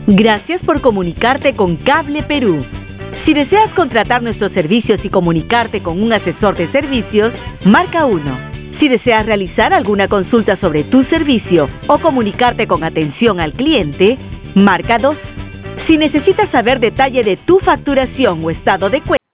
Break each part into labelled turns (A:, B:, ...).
A: Gracias por comunicarte con Cable Perú. Si deseas contratar nuestros servicios y comunicarte con un asesor de servicios, marca 1. Si deseas realizar alguna consulta sobre tu servicio o comunicarte con atención al cliente, marca 2. Si necesitas saber detalle de tu facturación o estado de cuenta,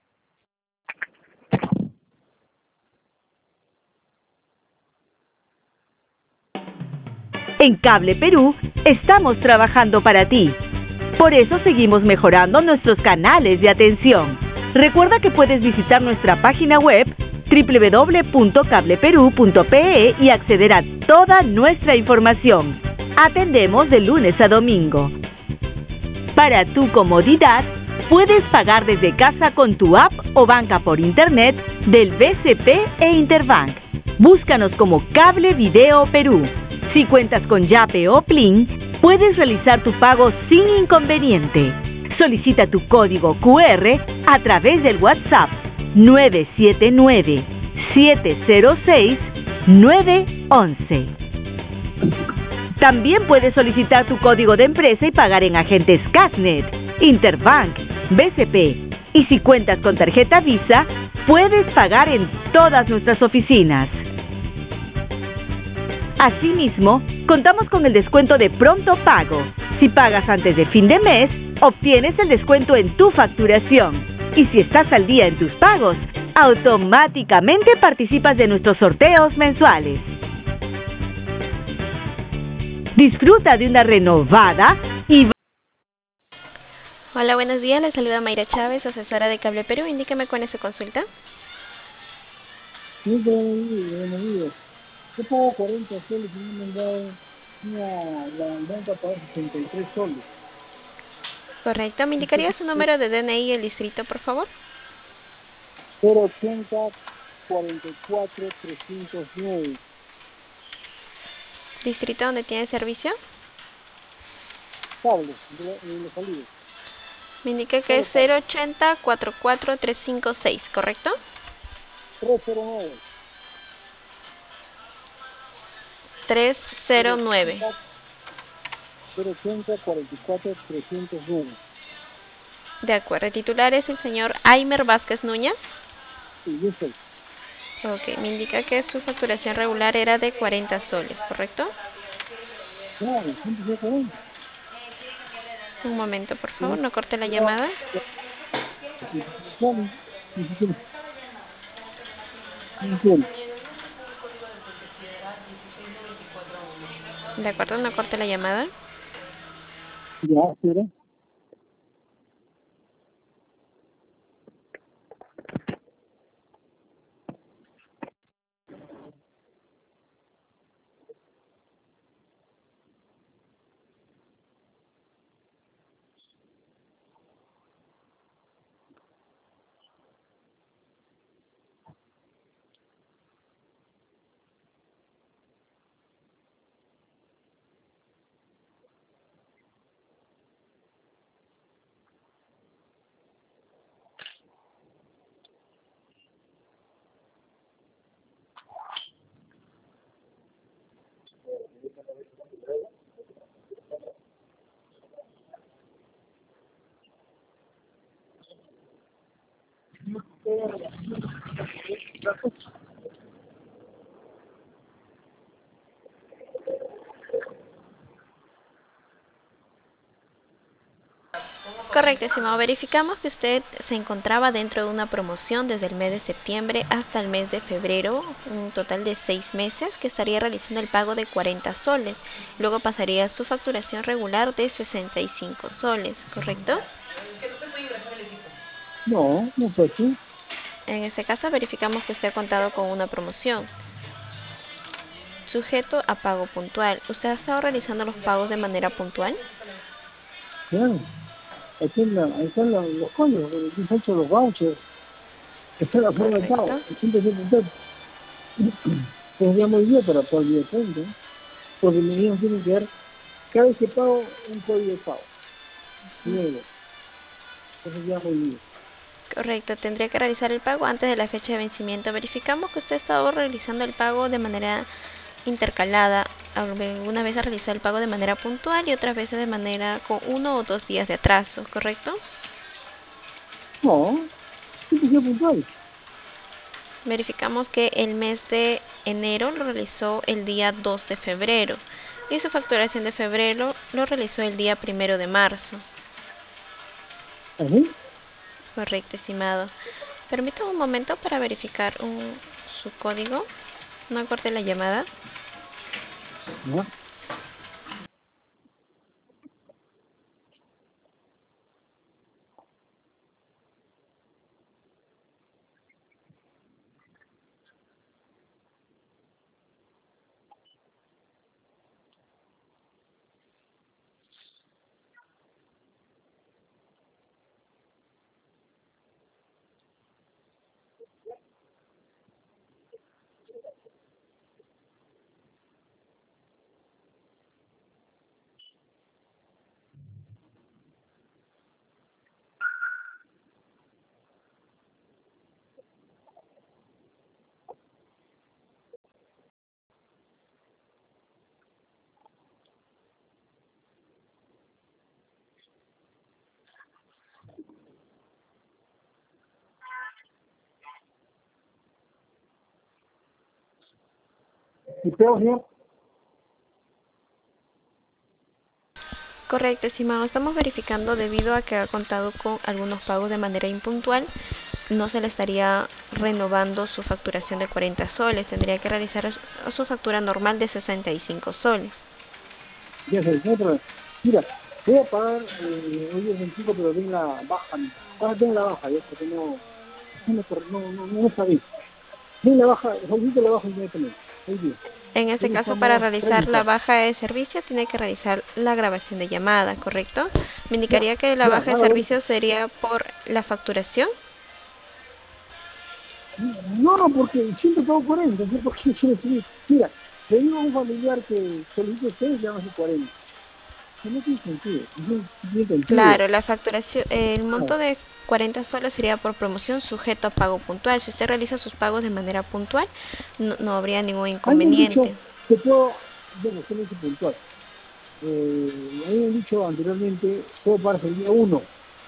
A: en Cable Perú estamos trabajando para ti. Por eso seguimos mejorando nuestros canales de atención. Recuerda que puedes visitar nuestra página web www.cableperu.pe y acceder a toda nuestra información. Atendemos de lunes a domingo. Para tu comodidad, puedes pagar desde casa con tu app o banca por internet del BCP e Interbank. Búscanos como Cable Video Perú. Si cuentas con Yape o Plin, puedes realizar tu pago sin inconveniente. Solicita tu código QR a través del WhatsApp 979-706-911. También puedes solicitar tu código de empresa y pagar en agentes Casnet, Interbank, BCP. Y si cuentas con tarjeta Visa, puedes pagar en todas nuestras oficinas. Asimismo, contamos con el descuento de pronto pago. Si pagas antes de fin de mes, obtienes el descuento en tu facturación. Y si estás al día en tus pagos, automáticamente participas de nuestros sorteos mensuales. Disfruta de una renovada y...
B: Hola, buenos días. Les saluda Mayra Chávez, asesora de Cable Perú. Indíqueme cuál es su consulta.
C: Sí, buenos días. Yo pago 40 soles y me han dado la banca para 63 soles.
B: Correcto. ¿Me indicaría su número de DNI y el distrito, por favor?
C: 080 44 309.
B: ¿Distrito donde tiene servicio?
C: Cable, de los salidos.
B: Me indica que es 080 44 356, ¿correcto?
C: 309.
B: 309.
C: 080 44 309.
B: De acuerdo. ¿El titular es el señor Aimer Vázquez Núñez?
C: Sí, yo soy.
B: Ok. Me indica que su facturación regular era de 40 soles, ¿correcto?
C: Claro, 140.
B: Un momento, por favor. No corte la llamada. De acuerdo. No corte la llamada.
C: Ya, espera.
B: Correcto, estimado. Verificamos que usted se encontraba dentro de una promoción desde el mes de septiembre hasta el mes de febrero, un total de 6 meses, que estaría realizando el pago de 40 soles. Luego pasaría su facturación regular de 65 soles, ¿correcto?
C: No, no fue así.
B: En este caso verificamos que usted ha contado con una promoción. Sujeto a pago puntual. ¿Usted ha estado realizando los pagos de manera puntual?
C: Claro. Ahí están los códigos, aquí han hecho los vouchers. Está la forma de pago. Siempre se puede. Pues ya muy bien para poder ir frente, ¿no? Porque mis hijos tienen que dar, cada vez que pago, un código de pago. Nuevo. Entonces ya muy bien.
B: Correcto, tendría que realizar el pago antes de la fecha de vencimiento. Verificamos que usted ha estado realizando el pago de manera intercalada alguna vez ha realizado el pago de manera puntual y otras veces de manera con 1 o 2 días de atraso, ¿correcto?
C: No, siempre fue puntual.
B: Verificamos que el mes de enero lo realizó el día 2 de febrero y su facturación de febrero lo realizó el día 1 de marzo.
C: ¿Ajá?
B: Correcto, estimado. Permítame un momento para verificar su código. No corte la llamada.
C: ¿Ya? ¿Y peor, señor?
B: Correcto, estimado. Estamos verificando debido a que ha contado con algunos pagos de manera impuntual. No se le estaría renovando su facturación de 40 soles. Tendría que realizar su factura normal de 65 soles.
C: Ya sé, no hay problema. Mira, voy a pagar hoy es 25, pero den la baja. Den la baja, ya, porque no está bien. Den la baja, solicito la baja inmediatamente. Hoy día.
B: En este
C: Hoy
B: caso, para
C: estamos
B: realizar la
C: 30.
B: baja de servicio, tiene que realizar la grabación de llamada, ¿correcto? Me
C: Ya,
B: indicaría que la
C: ya,
B: baja de
C: hágalo.
B: servicio sería por la facturación.
C: No, porque siempre pago 40, ¿sí? Porque quiere decir, mira, le digo a un familiar que solicite ustedes, ya hace 40. Que no tiene sentido, no tiene sentido.
B: Claro, la facturación, el
C: Ah,
B: monto de 40 soles sería por promoción sujeto a pago puntual. Si usted realiza sus pagos de manera puntual, no habría ningún
C: a mí me han dicho
B: inconveniente.
C: que puedo, bueno, usted me dice puntual. A mí me han dicho anteriormente, puedo pagar el día 1.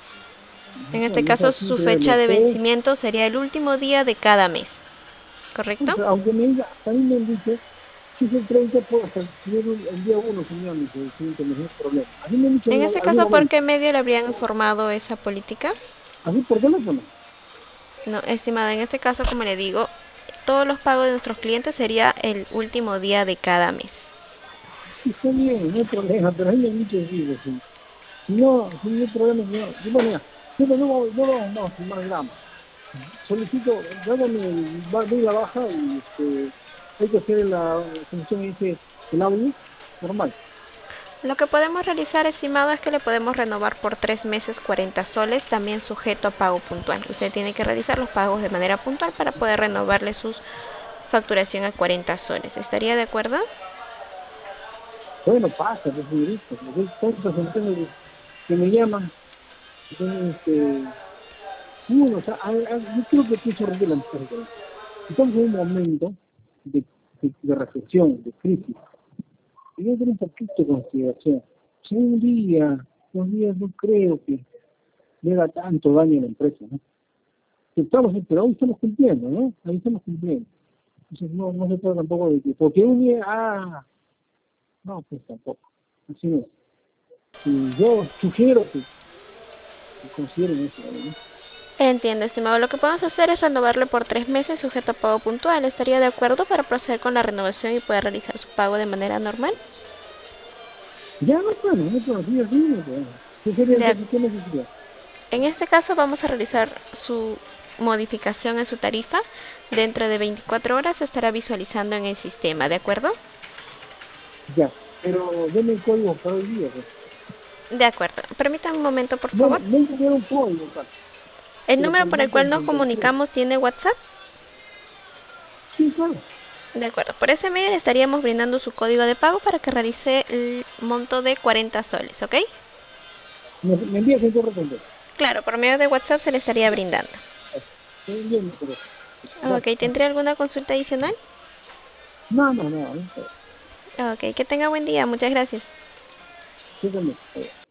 B: En
C: Bueno,
B: este
C: no sé,
B: caso,
C: aquí
B: su
C: creerle.
B: fecha de
C: Ustedes,
B: vencimiento sería el último día de cada mes, ¿correcto?
C: aunque me diga, también me han dicho, si es el 30, puedo hasta el día 1, señor, me dice, el siguiente mes, no hay problema. A mí me han dicho
B: En
C: en
B: este
C: algún
B: caso, ¿por
C: momento,
B: qué medio le habrían informado esa política?
C: así por teléfono.
B: No, estimada, en este caso, como le digo, todos los pagos de nuestros clientes sería el último día de cada mes.
C: Sí, está bien, no hay problema, pero a mí me han dicho así, sí. Si no hay problema, señor. Y bueno, ya, pero no vamos sin más drama. Solicito, doy la baja y hay que hacer como usted me dice, el audio normal.
B: Lo que podemos realizar, estimado, es que le podemos renovar por 3 meses 40 soles, también sujeto a pago puntual. Usted tiene que realizar los pagos de manera puntual para poder renovarle su facturación a 40 soles. ¿Estaría de acuerdo?
C: Bueno, pasa, pues, señorita, porque hay tantas empresas que me llaman, entonces, uno, o sea, yo creo que pienso reír la empresa. Estamos en un momento de reflexión, de crisis. Y yo tengo un poquito de consideración. Si un día, 2 días, no creo que le haga tanto daño a la empresa, ¿no? Pero hoy estamos cumpliendo, ¿no? Ahí estamos cumpliendo. Entonces no se trata tampoco de que, porque un día, no, pues tampoco. Así no es. Y yo sugiero que consideren eso, ¿no?
B: Entiendo, estimado. Lo que podemos hacer es renovarle por 3 meses sujeto a pago puntual. ¿Estaría de acuerdo para proceder con la renovación y poder realizar su pago de manera normal?
C: Ya no puedo, no puedo, sí, así no puedo. ¿Qué sería
B: De
C: entonces? ¿Qué necesidad?
B: En este caso vamos a realizar su modificación en su tarifa. Dentro de 24 horas se estará visualizando en el sistema, ¿de acuerdo?
C: Ya, pero denme el código para hoy día, pues.
B: De acuerdo. Permítame un momento, por
C: Bueno,
B: favor.
C: me hay que tener un código, tal,
B: El
C: pero por
B: número
C: el
B: por el
C: monto de
B: cual nos
C: 33.
B: comunicamos tiene WhatsApp.
C: Sí, claro.
B: De acuerdo. Por ese medio le estaríamos brindando su código de pago para que realice el monto de 40 soles, ¿ok?
C: Me envías el correo entonces.
B: Claro, por medio de WhatsApp se le estaría brindando.
C: Me envías el correo.
B: Ok,
C: Gracias.
B: ¿tendría alguna consulta adicional?
C: No.
B: Ok, que tenga buen día. Muchas gracias.
C: Sí, también.